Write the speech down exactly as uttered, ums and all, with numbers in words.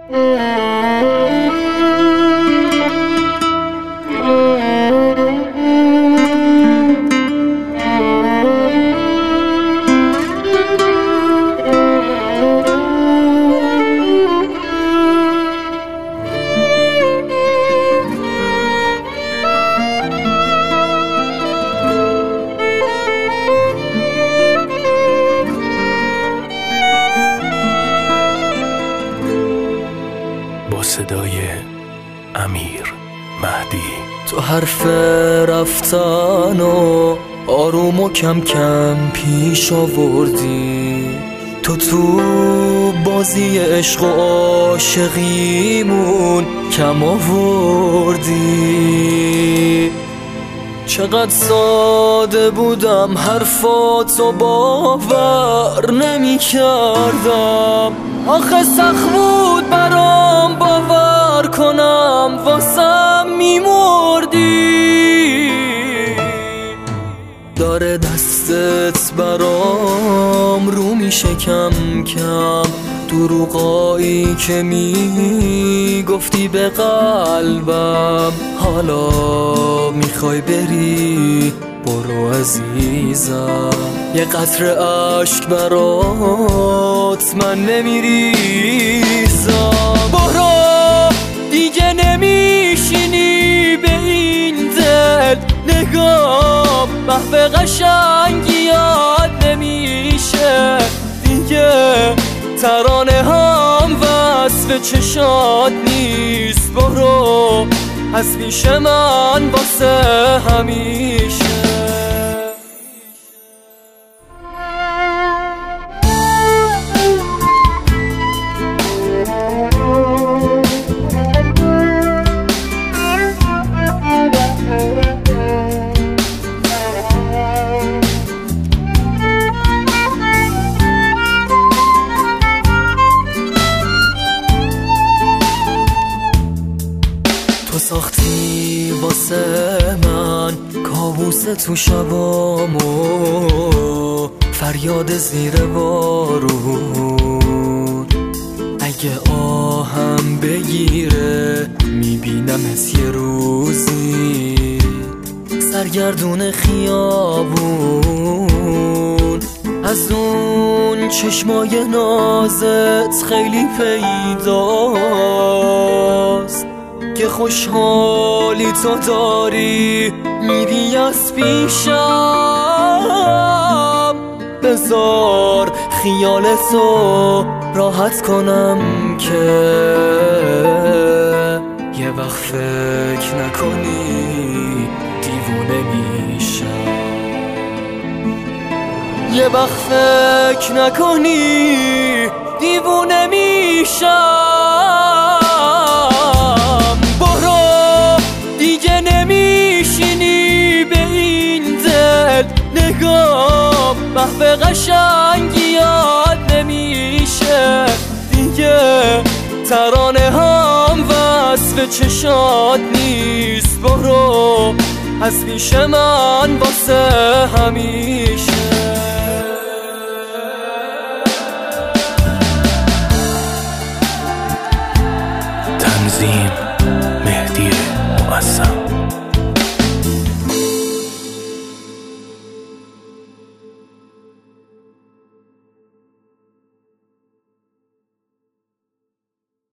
با صدای امیر مهدی. تو حرف رفتن و آروم و کم کم پیش آوردی، تو تو بازی عشق و عاشقیمون کم آوردی. چقدر ساده بودم حرفاتو باور نمی کردم، آخه سخت بود برام باور کنم واسم میمردی. داره دستت برام رو میشه کم کم، دروغایی که میگفتی به قلبم، حالا میخوای بری برو عزیزم. یه قطره عشق برات من نمیریزم. برو دیگه نمیشینی به این دل نگاه، محو قشنگیات نمیشه دیگه، ترانه هم وصف چشات نیست. برو از پیش من واسه همیشه. تو ساختی واسه من کابوس تو شبامو، فریاد زیر بارون. اگه آهم بگیره میبینمت یه روزی سرگردون خیابون. از اون چشمای نازت خیلی پیداست که خوشحالی تو داری میری از پیشم. بذار خیالتو راحت کنم که یه وقت فکر نکنی دیوونه میشم. یه وقت فکر نکنی دیوونه میشم. محو قشنگیات نمیشه دیگه، ترانه هم وصف چشات نیست. برو از پیش من واسه همیشه.